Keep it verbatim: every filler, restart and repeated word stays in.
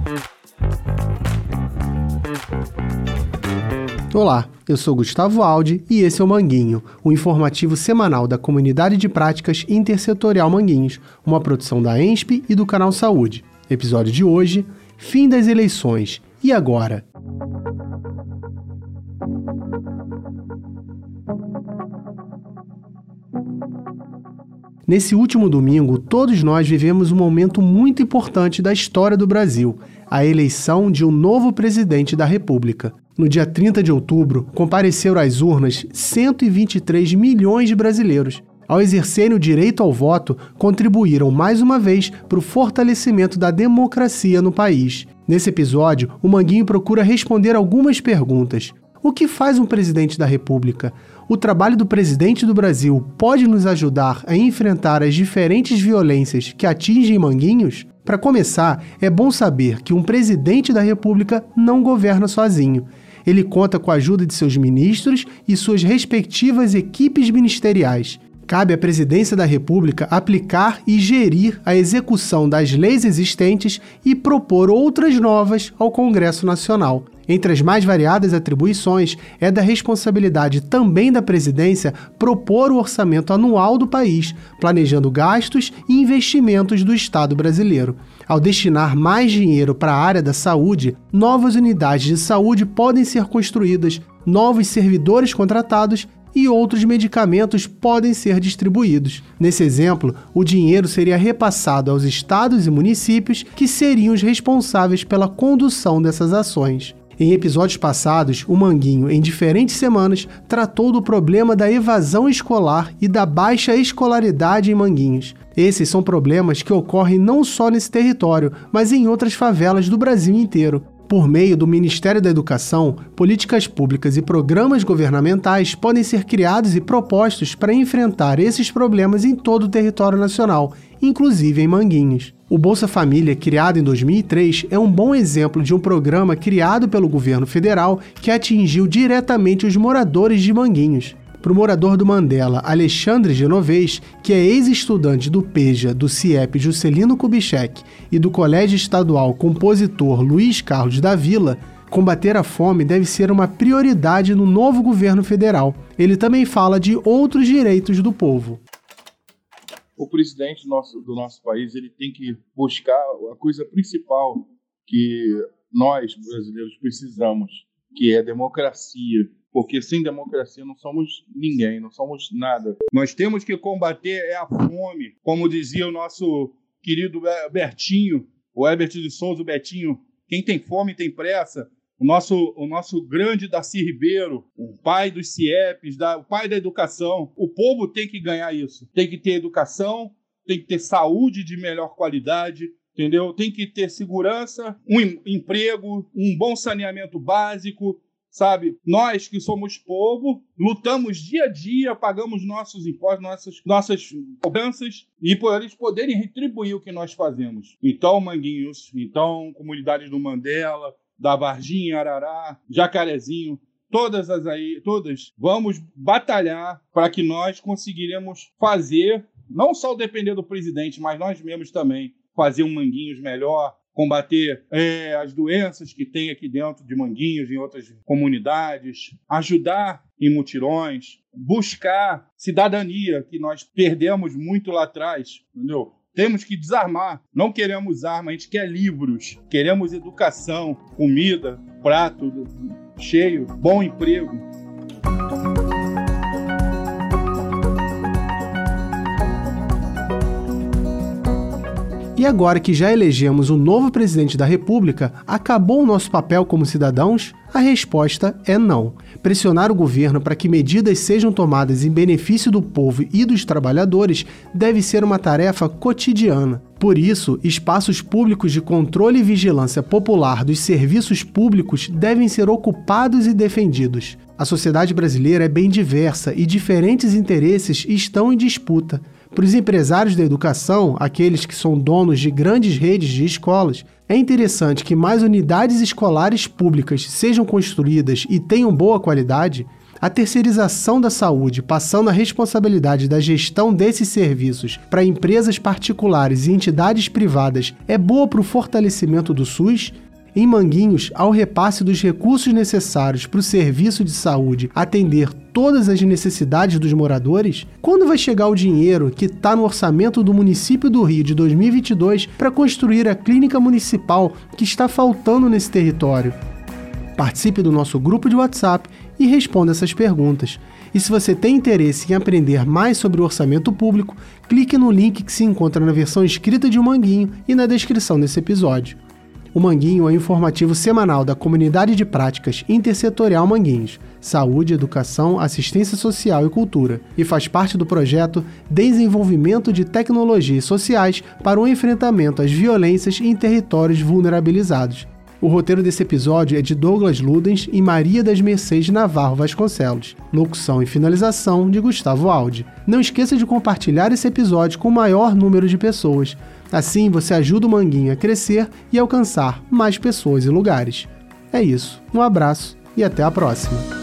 Olá, eu sou Gustavo Aldi e esse é o Manguinho, o informativo semanal da Comunidade de Práticas Intersetorial Manguinhos, uma produção da E N S P e do Canal Saúde. Episódio de hoje, fim das eleições. E agora? Nesse último domingo, todos nós vivemos um momento muito importante da história do Brasil, a eleição de um novo presidente da República. No dia trinta de outubro, compareceram às urnas cento e vinte e três milhões de brasileiros. Ao exercerem o direito ao voto, contribuíram mais uma vez para o fortalecimento da democracia no país. Nesse episódio, o Manguinho procura responder algumas perguntas. O que faz um presidente da República? O trabalho do presidente do Brasil pode nos ajudar a enfrentar as diferentes violências que atingem Manguinhos? Para começar, é bom saber que um presidente da República não governa sozinho. Ele conta com a ajuda de seus ministros e suas respectivas equipes ministeriais. Cabe à Presidência da República aplicar e gerir a execução das leis existentes e propor outras novas ao Congresso Nacional. Entre as mais variadas atribuições, é da responsabilidade também da Presidência propor o orçamento anual do país, planejando gastos e investimentos do Estado brasileiro. Ao destinar mais dinheiro para a área da saúde, novas unidades de saúde podem ser construídas, novos servidores contratados e outros medicamentos podem ser distribuídos. Nesse exemplo, o dinheiro seria repassado aos estados e municípios, que seriam os responsáveis pela condução dessas ações. Em episódios passados, o Manguinho, em diferentes semanas, tratou do problema da evasão escolar e da baixa escolaridade em Manguinhos. Esses são problemas que ocorrem não só nesse território, mas em outras favelas do Brasil inteiro. Por meio do Ministério da Educação, políticas públicas e programas governamentais podem ser criados e propostos para enfrentar esses problemas em todo o território nacional, inclusive em Manguinhos. O Bolsa Família, criado em dois mil e três, é um bom exemplo de um programa criado pelo governo federal que atingiu diretamente os moradores de Manguinhos. Para o morador do Mandela, Alexandre Genovez, que é ex-estudante do PEJA, do CIEP Juscelino Kubitschek e do Colégio Estadual Compositor Luiz Carlos da Vila, combater a fome deve ser uma prioridade no novo governo federal. Ele também fala de outros direitos do povo. O presidente do nosso, do nosso país ele tem que buscar a coisa principal que nós, brasileiros, precisamos, que é a democracia. Porque sem democracia não somos ninguém, não somos nada. Nós temos que combater é a fome. Como dizia o nosso querido Bertinho, o Herbert de Souza, o Betinho, quem tem fome tem pressa. O nosso, o nosso grande Darcy Ribeiro, o pai dos CIEPs, da, o pai da educação. O povo tem que ganhar isso. Tem que ter educação, tem que ter saúde de melhor qualidade, entendeu? Tem que ter segurança, um emprego, um bom saneamento básico, sabe? Nós que somos povo, lutamos dia a dia, pagamos nossos impostos, nossas, nossas cobranças e por eles poderem retribuir o que nós fazemos. Então, Manguinhos, então, comunidades do Mandela, da Varginha, Arará, Jacarezinho, todas as aí, todas, vamos batalhar para que nós conseguiremos fazer, não só depender do presidente, mas nós mesmos também, fazer um Manguinhos melhor, combater é, as doenças que tem aqui dentro de Manguinhos, em outras comunidades, ajudar em mutirões, buscar cidadania, que nós perdemos muito lá atrás, entendeu? Temos que desarmar. Não queremos arma, a gente quer livros. Queremos educação, comida, prato cheio, bom emprego. E agora que já elegemos um novo presidente da República, acabou o nosso papel como cidadãos? A resposta é não. Pressionar o governo para que medidas sejam tomadas em benefício do povo e dos trabalhadores deve ser uma tarefa cotidiana. Por isso, espaços públicos de controle e vigilância popular dos serviços públicos devem ser ocupados e defendidos. A sociedade brasileira é bem diversa e diferentes interesses estão em disputa. Para os empresários da educação, aqueles que são donos de grandes redes de escolas, é interessante que mais unidades escolares públicas sejam construídas e tenham boa qualidade. A terceirização da saúde, passando a responsabilidade da gestão desses serviços para empresas particulares e entidades privadas, é boa para o fortalecimento do SUS? Em Manguinhos, ao repasse dos recursos necessários para o serviço de saúde atender todas as necessidades dos moradores? Quando vai chegar o dinheiro que está no orçamento do município do Rio de dois mil e vinte e dois para construir a clínica municipal que está faltando nesse território? Participe do nosso grupo de WhatsApp e responda essas perguntas. E se você tem interesse em aprender mais sobre o orçamento público, clique no link que se encontra na versão escrita de O Manguinho e na descrição desse episódio. O Manguinho é o informativo semanal da Comunidade de Práticas Intersetorial Manguinhos, Saúde, Educação, Assistência Social e Cultura, e faz parte do projeto Desenvolvimento de Tecnologias Sociais para o Enfrentamento às Violências em Territórios Vulnerabilizados. O roteiro desse episódio é de Douglas Ludens e Maria das Mercês Navarro Vasconcelos. Locução e finalização de Gustavo Aldi. Não esqueça de compartilhar esse episódio com o maior número de pessoas. Assim você ajuda o Manguinho a crescer e alcançar mais pessoas e lugares. É isso, um abraço e até a próxima.